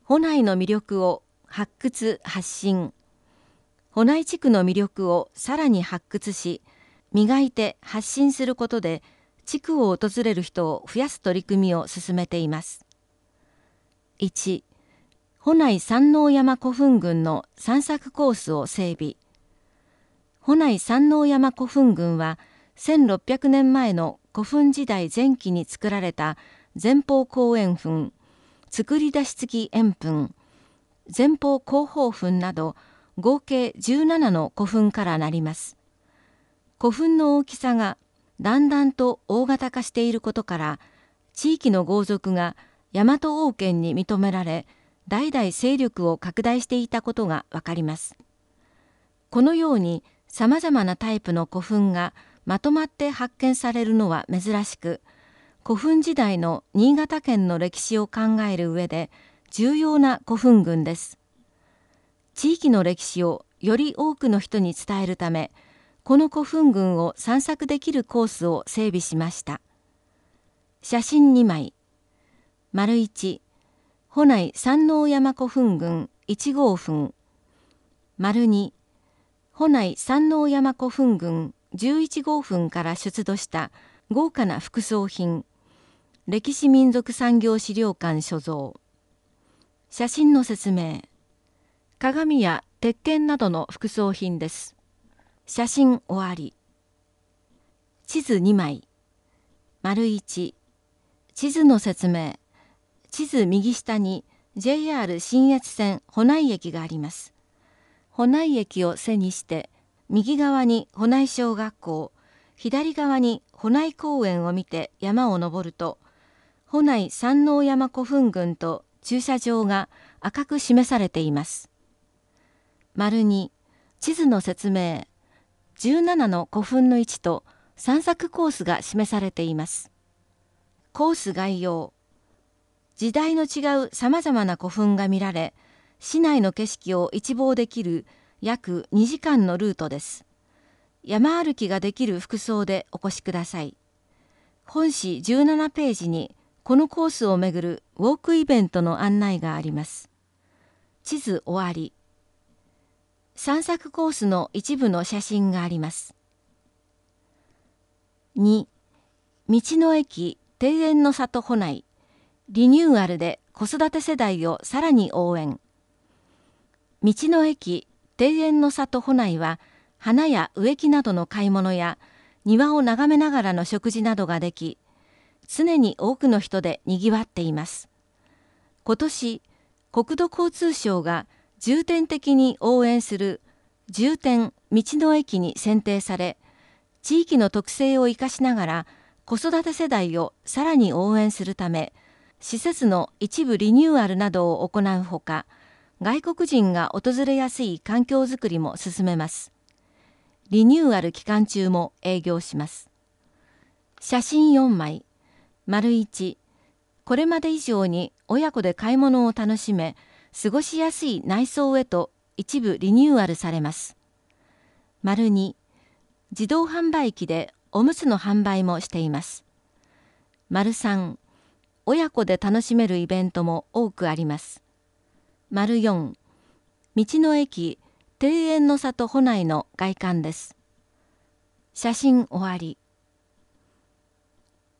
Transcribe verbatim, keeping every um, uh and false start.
保内の魅力を発掘発信、保内地区の魅力をさらに発掘し、磨いて発信することで地区を訪れる人を増やす取り組みを進めています。いち、保内山王山古墳群の散策コースを整備。保内山王山古墳群はせんろっぴゃくねんまえの古墳時代前期に作られた前方後円墳、作り出し付き円墳、前方後方墳など合計じゅうななの古墳からなります。古墳の大きさがだんだんと大型化していることから、地域の豪族が大和王権に認められ、代々勢力を拡大していたことがわかります。このようにさまざまなタイプの古墳がまとまって発見されるのは珍しく、古墳時代の新潟県の歴史を考える上で重要な古墳群です。地域の歴史をより多くの人に伝えるため、この古墳群を散策できるコースを整備しました。写真にまい。丸いち、保内山王山古墳群いち号墳。丸に、保内山王山古墳群じゅういち号墳から出土した豪華な副葬品、歴史民族産業資料館所蔵。写真の説明。鏡や鉄剣などの副葬品です。写真終わり。地図にまい。丸いち、地図の説明。地図右下に ジェイアール 信越線保内駅があります。保内駅を背にして、右側に保内小学校、左側に保内公園を見て山を登ると、保内山王山古墳群と駐車場が赤く示されています。丸に、地図の説明。じゅうななの古墳の位置と散策コースが示されています。コース概要。時代の違うさまざまな古墳が見られ、市内の景色を一望できる約にじかんのルートです。山歩きができる服装でお越しください。本誌じゅうななページにこのコースをめぐるウォークイベントの案内があります。地図終わり。散策コースの一部の写真があります。に、道の駅庭園の里保内、リニューアルで子育て世代をさらに応援。道の駅庭園の里保内は、花や植木などの買い物や庭を眺めながらの食事などができ、常に多くの人でにぎわっています。今年、国土交通省が重点的に応援する重点道の駅に選定され、地域の特性を生かしながら子育て世代をさらに応援するため、施設の一部リニューアルなどを行うほか、外国人が訪れやすい環境づくりも進めます。リニューアル期間中も営業します。写真よんまい。丸いち、これまで以上に親子で買い物を楽しめ、過ごしやすい内装へと一部リニューアルされます。丸に、自動販売機でおむつの販売もしています。丸さん、親子で楽しめるイベントも多くあります。丸よん、道の駅庭園の里保内の外観です。写真終わり。